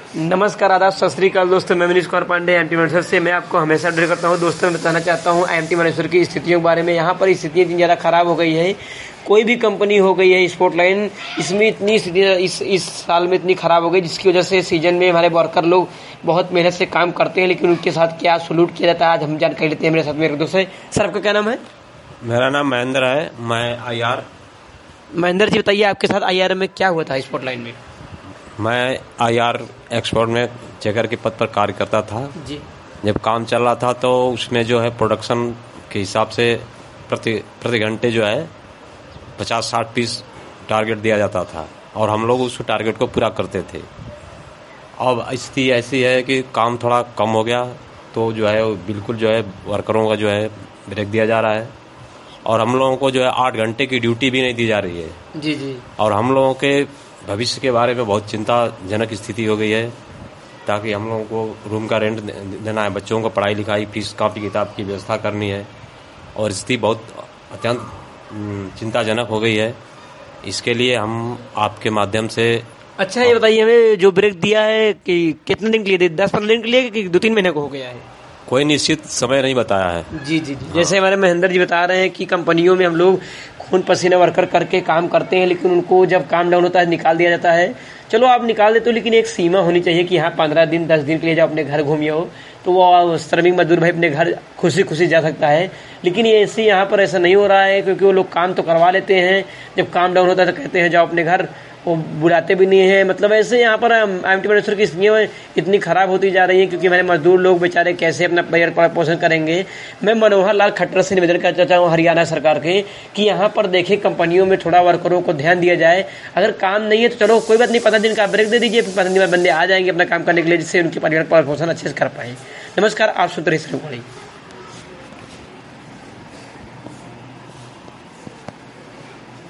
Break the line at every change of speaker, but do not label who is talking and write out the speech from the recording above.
नमस्कार, आदाब, सत श्री अकाल दोस्तों। मैं मनीष कुमार पांडे एमटी मैनेजर से मैं आपको हमेशा अपडेट करता हूं। दोस्तों मैं बताना चाहता हूं एमटी मैनेजर की स्थितियों के बारे में। यहां पर स्थितियां इतनी ज़्यादा ख़राब हो गई है, कोई भी कंपनी हो गई है स्पोर्ट लाइन, इसमें इतनी स्थितियाँ इस साल में इतनी ख़राब हो गई जिसकी वजह से सीजन में हमारे वर्कर लोग बहुत मेहनत से काम करते हैं, लेकिन उनके साथ क्या सलूट किया जाता है आज हम जानकारी लेते हैं। मेरे साथ मेरे दोस्त है। सर आपका क्या नाम है?
मेरा नाम महेंद्र है, मैं आईआर।
महेंद्र जी बताइए, आपके साथ आईआर में क्या हुआ था स्पोर्ट लाइन में?
मैं आईआर एक्सपोर्ट में चेकर के पद पर कार्य करता था
जी।
जब काम चल रहा था तो उसमें जो है प्रोडक्शन के हिसाब से प्रति घंटे जो है 50-60 पीस टारगेट दिया जाता था और हम लोग उस टारगेट को पूरा करते थे। अब स्थिति ऐसी है कि काम थोड़ा कम हो गया तो जो है बिल्कुल जो है वर्करों का जो है ब्रेक दिया जा रहा है और हम लोगों को जो है 8 घंटे की ड्यूटी भी नहीं दी जा रही है।
जी जी।
और हम लोगों के भविष्य के बारे में बहुत चिंताजनक स्थिति हो गई है, ताकि हम लोगों को रूम का रेंट देना है, बच्चों को पढ़ाई लिखाई फीस कापी किताब की व्यवस्था करनी है और स्थिति बहुत अत्यंत चिंताजनक हो गई है। इसके लिए हम आपके माध्यम से
अच्छा ये बताइए, हमें जो ब्रेक दिया है कि कितने दिन के लिए, 10-15 दिन के लिए कि 2-3 महीने को हो गया है?
कोई निश्चित समय नहीं बताया है।
जी जी जी। जैसे हमारे महेंद्र जी बता रहे हैं कि कंपनियों में हम लोग खून पसीना वर्कर करके काम करते हैं, लेकिन उनको जब काम डाउन होता है निकाल दिया जाता है। चलो आप निकाल देते हो, लेकिन एक सीमा होनी चाहिए कि हाँ 15 दिन 10 दिन के लिए जब अपने घर घूमिए हो तो वो श्रमिक मजदूर भाई अपने घर खुशी खुशी जा सकता है। लेकिन ये ऐसे यहाँ पर ऐसा नहीं हो रहा है, क्योंकि वो लोग काम तो करवा लेते हैं, जब काम डाउन होता है तो कहते हैं जाओ अपने घर, वो बुलाते भी नहीं है। मतलब ऐसे यहाँ पर एमटी मैनेजर की स्थितियाँ इतनी खराब होती जा रही है, क्योंकि हमारे मजदूर लोग बेचारे कैसे अपना परिवार पोषण करेंगे। मैं मनोहर लाल खट्टर से निवेदन करना चाहता हूँ हरियाणा सरकार के कि यहाँ पर देखें कंपनियों में थोड़ा वर्करों को ध्यान दिया जाए। अगर काम नहीं है तो चलो कोई बात नहीं, 15 दिन का ब्रेक दे दीजिए, फिर 15 दिन बाद बंदे आ जाएंगे अपना काम करने के लिए, जिससे उनके परिवार पोषण अच्छे से कर पाए। नमस्कार, आप सुन रहे हैं।